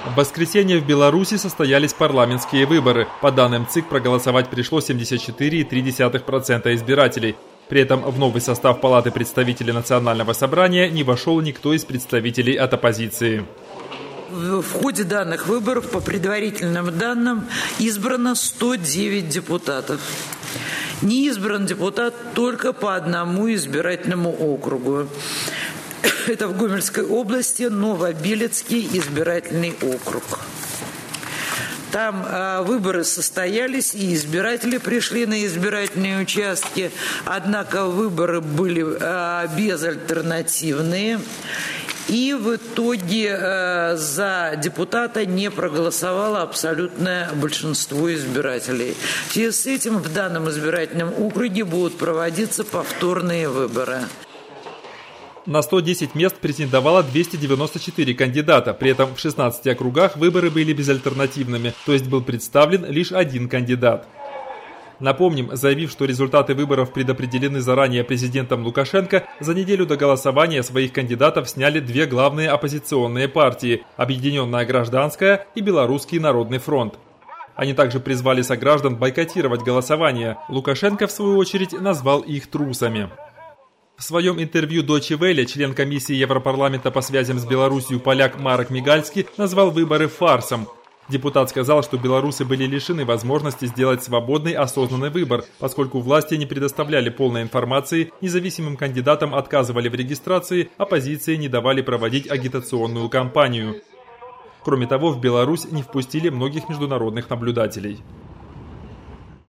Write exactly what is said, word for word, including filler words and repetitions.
В воскресенье в Беларуси состоялись парламентские выборы. По данным ЦИК, проголосовать пришло семьдесят четыре целых три десятых процента избирателей. При этом в новый состав Палаты представителей Национального собрания не вошел никто из представителей от оппозиции. В ходе данных выборов, по предварительным данным, избрано сто девять депутатов. Не избран депутат только по одному избирательному округу. Это в Гомельской области Новобелецкий избирательный округ. Там э, выборы состоялись, и избиратели пришли на избирательные участки. Однако выборы были э, безальтернативные. И в итоге э, за депутата не проголосовало абсолютное большинство избирателей. В связи с этим в данном избирательном округе будут проводиться повторные выборы. На сто десять мест претендовало двести девяносто четыре кандидата, при этом в шестнадцати округах выборы были безальтернативными, то есть был представлен лишь один кандидат. Напомним, заявив, что результаты выборов предопределены заранее президентом Лукашенко, за неделю до голосования своих кандидатов сняли две главные оппозиционные партии – Объединенная гражданская и Белорусский народный фронт. Они также призвали сограждан бойкотировать голосование. Лукашенко, в свою очередь, назвал их трусами. В своем интервью Deutsche Welle член комиссии Европарламента по связям с Беларусью поляк Марек Мигальский назвал выборы фарсом. Депутат сказал, что белорусы были лишены возможности сделать свободный осознанный выбор, поскольку власти не предоставляли полной информации, независимым кандидатам отказывали в регистрации, оппозиции не давали проводить агитационную кампанию. Кроме того, в Беларусь не впустили многих международных наблюдателей.